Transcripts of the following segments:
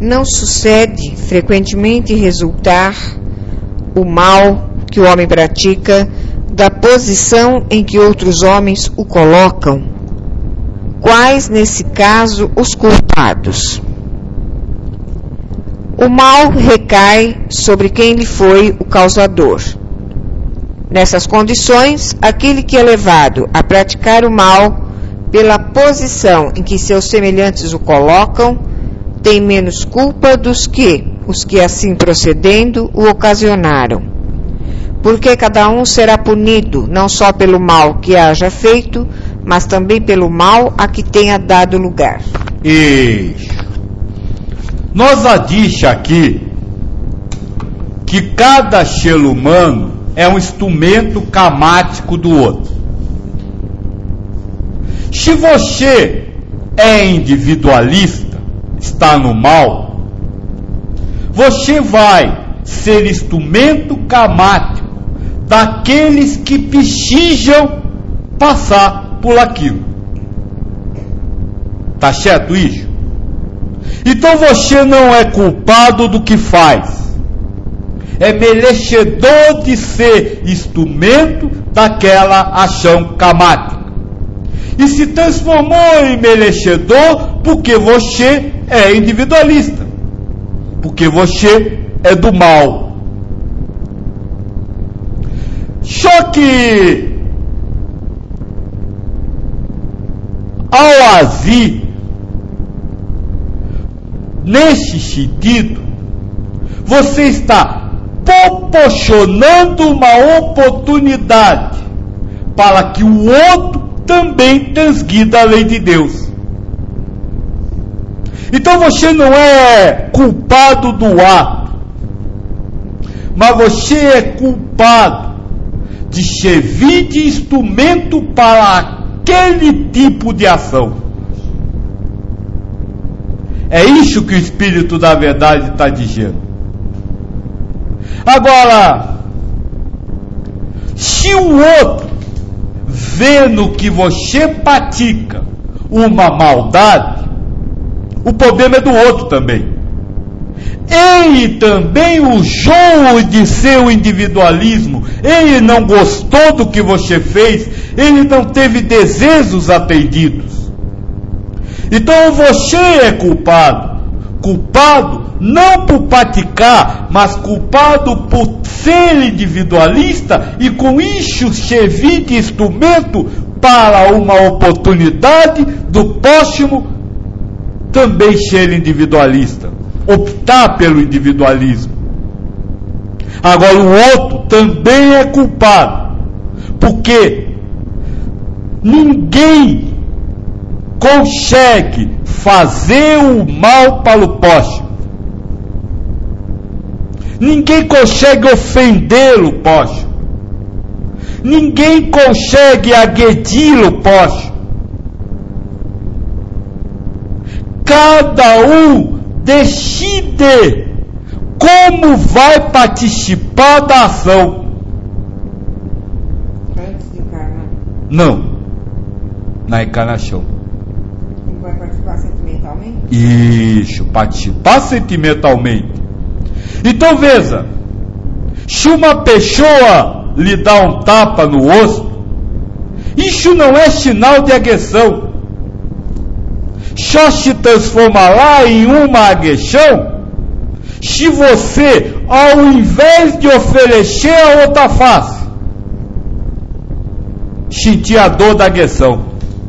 não sucede frequentemente resultar o mal que o homem pratica da posição em que outros homens o colocam? Quais, nesse caso, os culpados? O mal recai sobre quem lhe foi o causador. Nessas condições, aquele que é levado a praticar o mal pela posição em que seus semelhantes o colocam, tem menos culpa dos que os que assim procedendo o ocasionaram. Porque cada um será punido não só pelo mal que haja feito, mas também pelo mal a que tenha dado lugar. Isso. Nós já disse aqui que cada ser humano é um instrumento camático do outro. Se você é individualista, está no mal, você vai ser instrumento camático daqueles que precisam passar por aquilo. Tá certo isso? Então você não é culpado do que faz. É merecedor de ser instrumento daquela ação camática. E se transformou em merecedor porque você é individualista. Porque você é do mal. Só que ao agir nesse sentido, você está proporcionando uma oportunidade para que o outro também transgrida a lei de Deus. Então você não é culpado do ato, mas você é culpado de servir de instrumento para aquele tipo de ação. É isso que o Espírito da Verdade está dizendo. Agora, se o outro vê no que você pratica uma maldade, o problema é do outro também. Ele também usou de seu individualismo, ele não gostou do que você fez, ele não teve desejos atendidos. Então você é culpado. Culpado não por praticar, mas culpado por ser individualista e com isso servir de instrumento para uma oportunidade do próximo também ser individualista, optar pelo individualismo. Agora o outro também é culpado, porque ninguém consegue fazer o mal para o próximo. Ninguém consegue ofender o próximo. Ninguém consegue agredir o próximo. Cada um decide como vai participar da ação. Antes de encarnar? Não. Na encarnação. Vai participar sentimentalmente? Isso, participar sentimentalmente. Então veja, se uma pessoa lhe dá um tapa no rosto, isso não é sinal de agressão. Só se transformará em uma agressão se você, ao invés de oferecer a outra face, sentir a dor da agressão,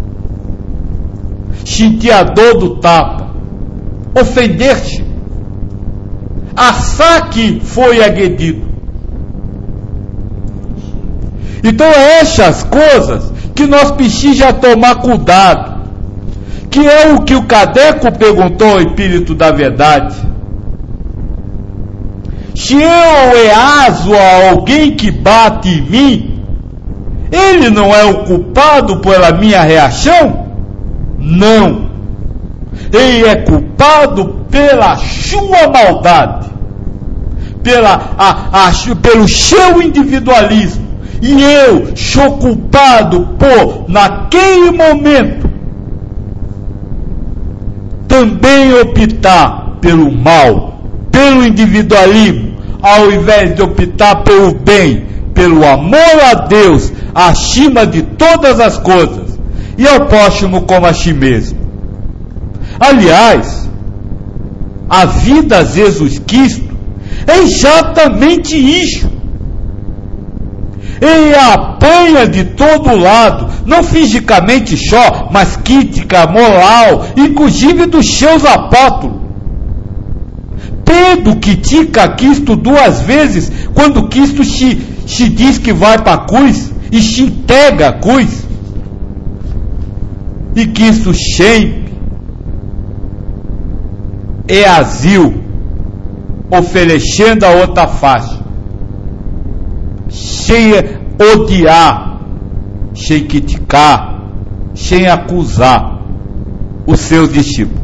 sentir a dor do tapa, ofender-se, achar que foi agredido. Então essas coisas que nós precisamos tomar cuidado, que é o que o Kardec perguntou ao Espírito da Verdade. Se eu reazo a alguém que bate em mim, ele não é o culpado pela minha reação? Não. Ele é culpado pela sua maldade, pelo seu individualismo. E eu sou culpado por, naquele momento, também optar pelo mal, pelo individualismo, ao invés de optar pelo bem, pelo amor a Deus, acima de todas as coisas, e ao próximo como a si mesmo. Aliás, a vida a Jesus Cristo é exatamente isso. Ele apanha de todo lado, não fisicamente só, mas crítica, moral, inclusive dos seus apóstolos. Pedro critica Cristo 2 vezes, quando Cristo se diz que vai para a cruz e se entrega à cruz. E Cristo sempre é asilo, oferecendo a outra face, sem odiar, sem criticar, sem acusar os seus discípulos.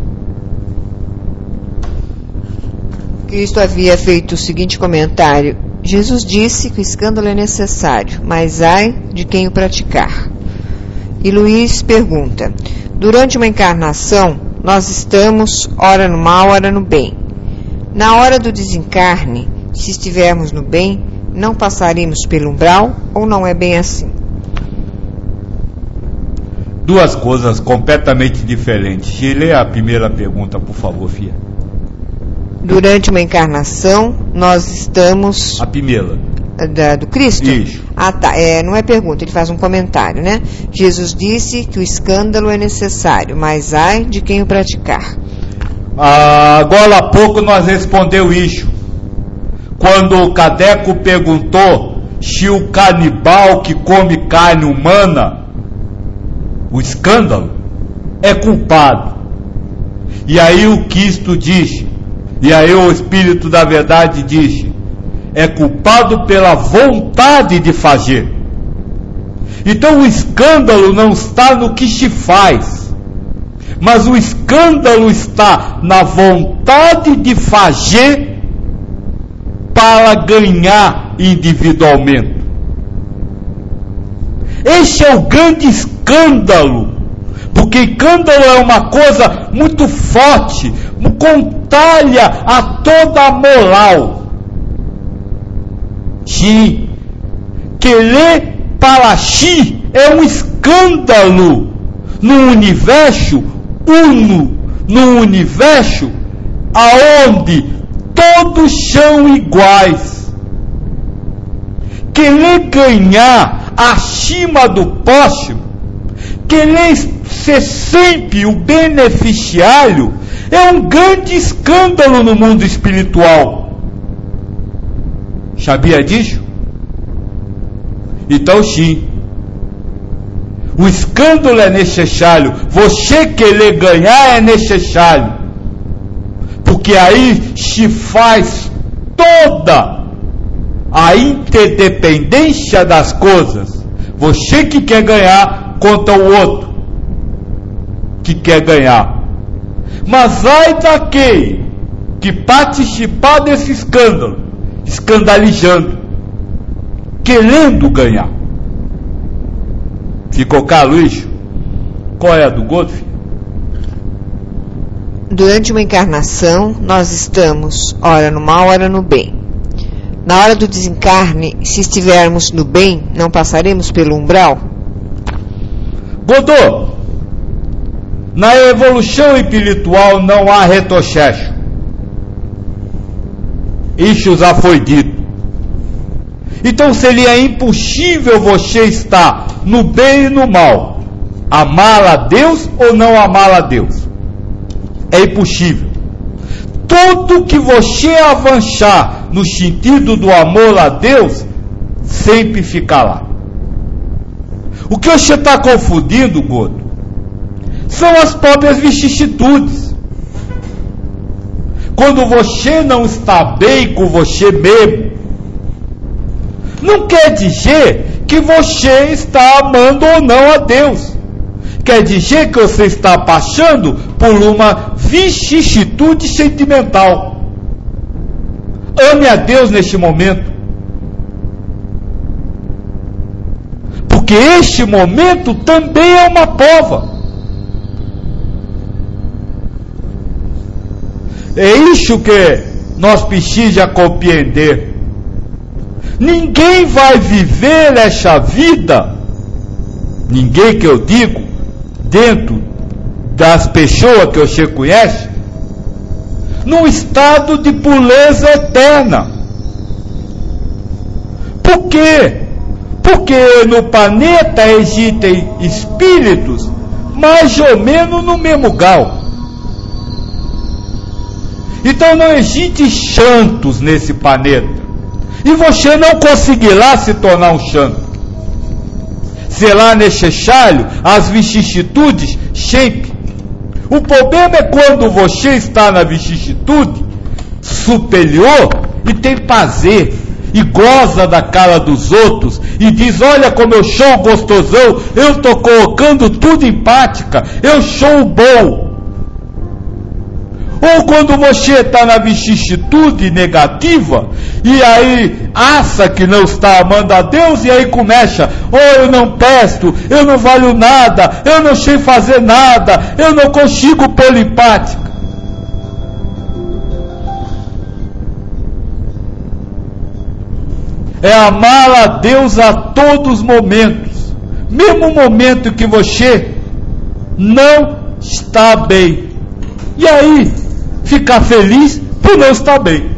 Cristo havia feito o seguinte comentário: Jesus disse que o escândalo é necessário, mas ai de quem o praticar. E Luiz pergunta: durante uma encarnação, nós estamos ora no mal, ora no bem. Na hora do desencarne, se estivermos no bem, não passaremos pelo umbral, ou não é bem assim? Duas coisas completamente diferentes. Lê a primeira pergunta, por favor, filha. Durante uma encarnação, nós estamos... A primeira. Do Cristo? Isso. Ah, tá. Não é pergunta, ele faz um comentário, né? Jesus disse que o escândalo é necessário, mas ai de quem o praticar. Agora há pouco nós respondeu isso. Quando o Cadeco perguntou se o canibal que come carne humana, o escândalo, é culpado. E aí o Cristo disse, e aí o Espírito da Verdade disse, é culpado pela vontade de fazer. Então o escândalo não está no que se faz, mas o escândalo está na vontade de fazer para ganhar individualmente. Esse é o grande escândalo, porque escândalo é uma coisa muito forte, contrária a toda a moral. Sim, querer para si é um escândalo no universo uno, no universo aonde todos são iguais. Querer ganhar acima do próximo, querer ser sempre o beneficiário, é um grande escândalo no mundo espiritual. Sabia disso? Então sim, o escândalo é necessário, você querer ganhar é necessário, porque aí se faz toda a interdependência das coisas. Você que quer ganhar contra o outro que quer ganhar. Mas ai daquele que participar desse escândalo, escandalizando, querendo ganhar. Ficou claro isso? Qual é a do Godfrey? Durante uma encarnação, nós estamos ora no mal, ora no bem. Na hora do desencarne, se estivermos no bem, não passaremos pelo umbral? Godô, na evolução espiritual não há retrocesso. Isso já foi dito. Então seria impossível você estar no bem e no mal, amar a Deus ou não amar a Deus. É impossível. Tudo que você avançar no sentido do amor a Deus, sempre fica lá. O que você está confundindo, Godo, são as próprias vicissitudes. Quando você não está bem com você mesmo, não quer dizer que você está amando ou não a Deus. Quer dizer que você está passando por uma vicissitude sentimental. Ame a Deus neste momento. Porque este momento também é uma prova. É isso que nós precisamos compreender. Ninguém vai viver essa vida, ninguém que eu digo, dentro das pessoas que você conhece, num estado de pureza eterna. Por quê? Porque no planeta existem espíritos mais ou menos no mesmo grau. Então não existe santos nesse planeta. E você não conseguirá se tornar um santo. Será necessário as vicissitudes sempre. O problema é quando você está na vicissitude superior e tem prazer, e goza da cara dos outros, e diz, olha como eu sou gostosão, eu estou colocando tudo em prática, eu sou bom. Ou quando você está na vicissitude negativa, e aí acha que não está amando a Deus, e aí começa, oh, eu não presto, eu não valho nada, eu não sei fazer nada, eu não consigo pôr em prática. É amar a Deus a todos os momentos, mesmo o momento que você não está bem. E aí, ficar feliz por não estar bem.